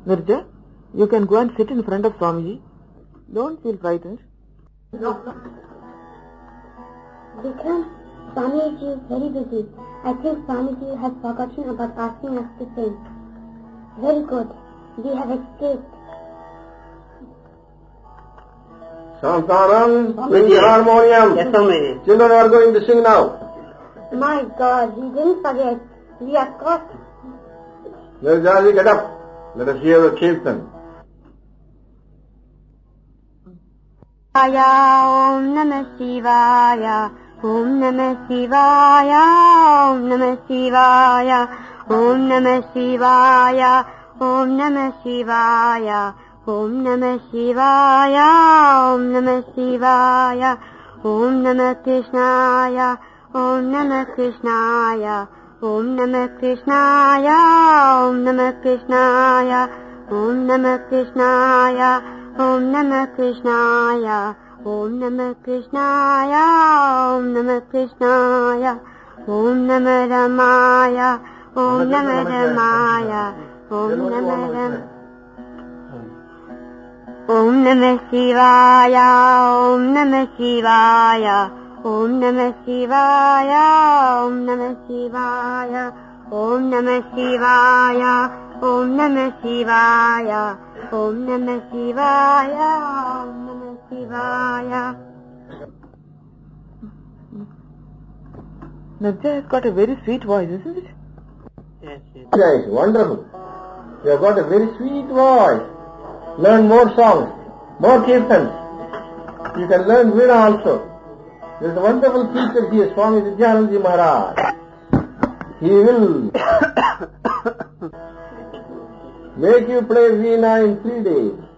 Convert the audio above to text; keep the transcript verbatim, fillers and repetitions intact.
Nirja, you can go and sit in front of Swamiji. Don't feel frightened. No. Vikram, Swamiji is very busy. I think Swamiji has forgotten about asking us to sing. Very good. We have escaped. Santanam, bring the harmonium. Yes, Swamiji. Children are going to sing now. My God, we didn't forget. We are caught. Nirjaji, get up. Let us hear the kirtan. Om Namah Shivaya, Om Namah Shivaya, Om Namah Shivaya, Om Namah Shivaya, Om Namah Shivaya, Om Namah Shivaya, Om Namah Shivaya, Om Namah Krishnaya, Om Namah Krishnaya, Om Namah Krishnaya, Om Namah Krishnaya, Om Namah Krishnaya, Om Namah Krishnaya, Om Namah Krishnaya, Om Namah Krishnaya, Om Namah Ramaya, Om Namah Ramaya, Om Namah Ramaya. Om Namah Shivaya, Om Namah Shivaya, Om Namah Shivaya, Om Namah Shivaya, Om Namah Shivaya, Om Namah Shivaya, Om Namah Shivaya, Om Namah Shivaya. Nirja has got a very sweet voice, isn't it? Yes, yes. Yes, wonderful. You have got a very sweet voice. Learn more songs, more kirtans. You can learn Veena also. There is a wonderful teacher here, Swami Vidyanandaji Maharaj. He will make you play Veena in three days.